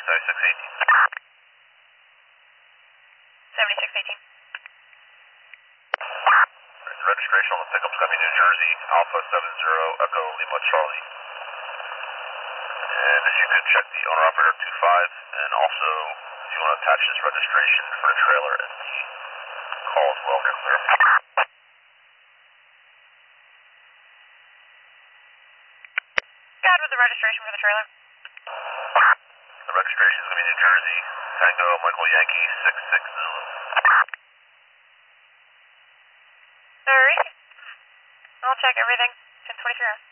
7618. 7618. The registration on the pickup's going to be New Jersey, Alpha 70 Echo Lima Charlie. And if you could check the owner-operator 25, and also if you want to attach this registration for the trailer and the call as well, you're clear. God, with the registration for the trailer? The registration is going to be New Jersey, Tango Michael Yankee 66 Zulu. Alright. I'll check everything. 1023 hours.